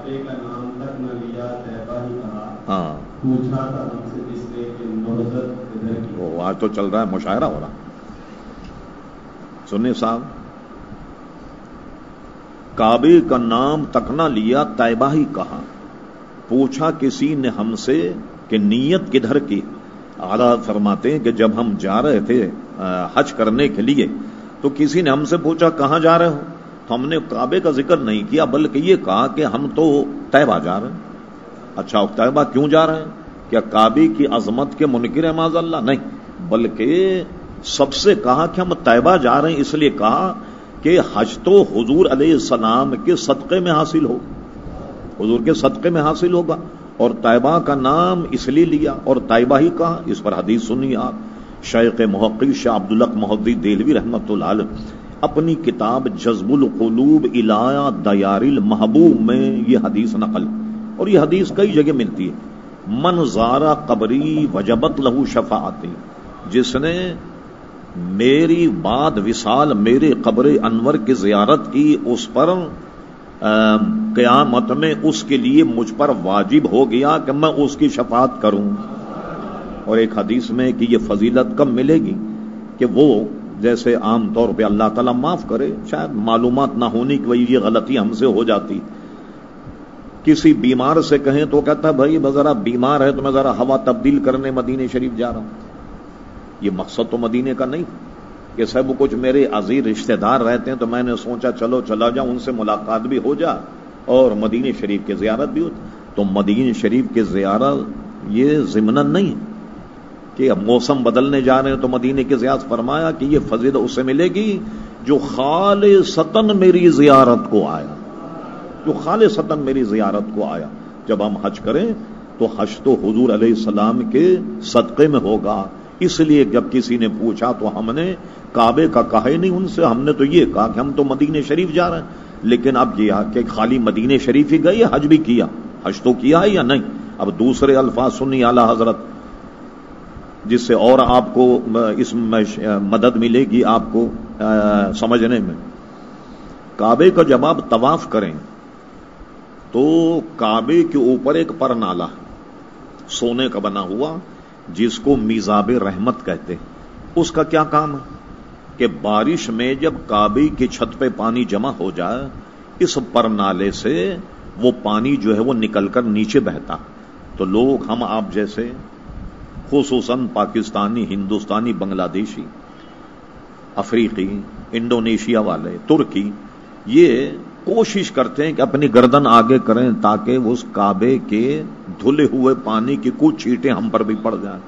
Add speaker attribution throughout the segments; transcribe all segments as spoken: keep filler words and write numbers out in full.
Speaker 1: کعبے کا نام تک نہ لیا طیبہ ہی کہا.
Speaker 2: ہاں
Speaker 1: پوچھا تھا ہم سے جس نے کہ نہضت ادھر کی.
Speaker 2: وہ آج تو چل رہا ہے مشاعرہ ہو رہا. سنیے صاحب، کعبے کا نام تک نہ لیا طیبہ ہی کہا. پوچھا کسی نے ہم سے کہ نیت کدھر کی. اعلیٰ فرماتے ہیں کہ جب ہم جا رہے تھے حج کرنے کے لیے تو کسی نے ہم سے پوچھا کہاں جا رہے ہو، تو ہم نے کعبے کا ذکر نہیں کیا بلکہ یہ کہا کہ ہم تو طیبہ جا رہے ہیں. اچھا طیبہ کیوں جا رہے ہیں؟ کیا کعبے کی عظمت کے منکر ہیں معاذ اللہ؟ نہیں، بلکہ سب سے کہا کہ ہم طیبہ جا رہے ہیں، اس لیے کہا کہ حج تو حضور علیہ السلام کے صدقے میں حاصل ہو، حضور کے صدقے میں حاصل ہوگا، اور طیبہ کا نام اس لیے لیا اور طیبہ ہی کہا. اس پر حدیث سنیے آپ. شیخ محقق شاہ عبدالحق محدث دہلوی رحمۃ اللہ علیہ اپنی کتاب جذب القلوب الی دیار المحبوب میں یہ حدیث نقل، اور یہ حدیث کئی جگہ ملتی ہے. من زارا قبری وجبت لہو شفاعتی، جس نے میری بعد وصال میرے قبر انور کی زیارت کی اس پر قیامت میں اس کے لیے مجھ پر واجب ہو گیا کہ میں اس کی شفاعت کروں. اور ایک حدیث میں کہ یہ فضیلت کب ملے گی کہ وہ جیسے عام طور پہ اللہ تعالیٰ معاف کرے، شاید معلومات نہ ہونے کی وجہ یہ غلطی ہم سے ہو جاتی. کسی بیمار سے کہیں تو کہتا ہے بھائی ذرا بیمار ہے تو میں ذرا ہوا تبدیل کرنے مدینے شریف جا رہا ہوں. یہ مقصد تو مدینے کا نہیں کہ سب کچھ میرے عزیز رشتہ دار رہتے ہیں تو میں نے سوچا چلو چلا جاؤں، ان سے ملاقات بھی ہو جا اور مدینے شریف کی زیارت بھی ہو. تو مدینے شریف کی زیارت یہ ضمناً نہیں کہ اب موسم بدلنے جا رہے ہیں تو مدینے کی زیارت. فرمایا کہ یہ فضیلت اسے ملے گی جو خالصتاً میری زیارت کو آیا، جو خالصتاً میری زیارت کو آیا. جب ہم حج کریں تو حج تو حضور علیہ السلام کے صدقے میں ہوگا. اس لیے جب کسی نے پوچھا تو ہم نے کعبے کا کہا ہی نہیں ان سے، ہم نے تو یہ کہا کہ ہم تو مدینے شریف جا رہے ہیں. لیکن اب یہ کہ خالی مدینے شریف ہی گئے، حج بھی کیا، حج تو کیا ہے یا نہیں. اب دوسرے الفاظ سنی اعلیٰ حضرت جس سے اور آپ کو اس میں مدد ملے گی آپ کو سمجھنے میں. کعبے کا جب آپ طواف کریں تو کعبے کے اوپر ایک پر نالا سونے کا بنا ہوا جس کو میزاب رحمت کہتے ہیں. اس کا کیا کام ہے کہ بارش میں جب کعبے کی چھت پہ پانی جمع ہو جائے اس پر نالے سے وہ پانی جو ہے وہ نکل کر نیچے بہتا. تو لوگ ہم آپ جیسے خصوصاً پاکستانی، ہندوستانی، بنگلہ دیشی، افریقی، انڈونیشیا والے، ترکی، یہ کوشش کرتے ہیں کہ اپنی گردن آگے کریں تاکہ اس کعبے کے دھلے ہوئے پانی کی کچھ چھینٹیں ہم پر بھی پڑ جائیں.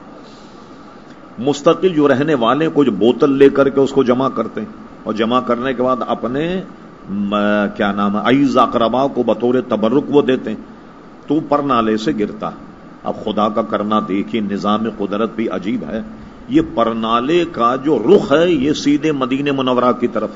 Speaker 2: مستقل جو رہنے والے کچھ بوتل لے کر کے اس کو جمع کرتے ہیں اور جمع کرنے کے بعد اپنے کیا نام ہے عزیز اقربا کو بطور تبرک وہ دیتے ہیں تو پر نالے سے گرتا. اب خدا کا کرنا دیکھیے، نظام قدرت بھی عجیب ہے. یہ پرنالے کا جو رخ ہے یہ سیدھے مدینے منورہ کی طرف.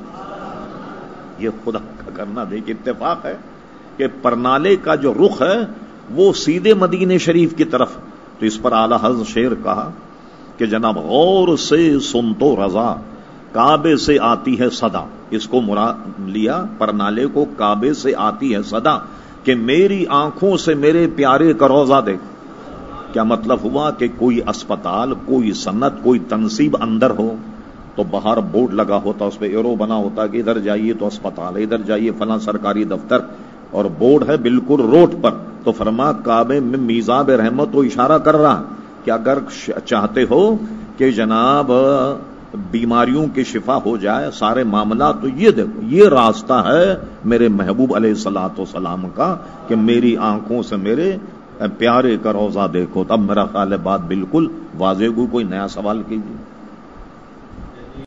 Speaker 2: یہ خدا کا کرنا دیکھیے، اتفاق ہے کہ پرنالے کا جو رخ ہے وہ سیدھے مدینے شریف کی طرف. تو اس پر اعلیٰ حضرت شعر کہا کہ جناب غور سے سن تو رضا کعبے سے آتی ہے صدا. اس کو مراد لیا پرنالے کو، کعبے سے آتی ہے صدا کہ میری آنکھوں سے میرے پیارے کا روضہ دیکھ. کیا مطلب ہوا کہ کوئی اسپتال، کوئی صنعت، کوئی تنصیب اندر ہو تو باہر بورڈ لگا ہوتا، اس پہ ایرو بنا ہوتا کہ ادھر جائیے تو اسپتال ہے، ادھر جائیے فلاں سرکاری دفتر، اور بورڈ ہے بالکل روڈ پر. تو فرما کعبے میں میزاب رحمت تو اشارہ کر رہا کہ اگر چاہتے ہو کہ جناب بیماریوں کی شفا ہو جائے سارے معاملات، تو یہ دیکھو یہ راستہ ہے میرے محبوب علیہ الصلوۃ والسلام کا کہ میری آنکھوں سے میرے پیارے کا روضہ دیکھو. تب میرا خیال ہے بات بالکل واضح ہوئی. کوئی نیا سوال کیجیے.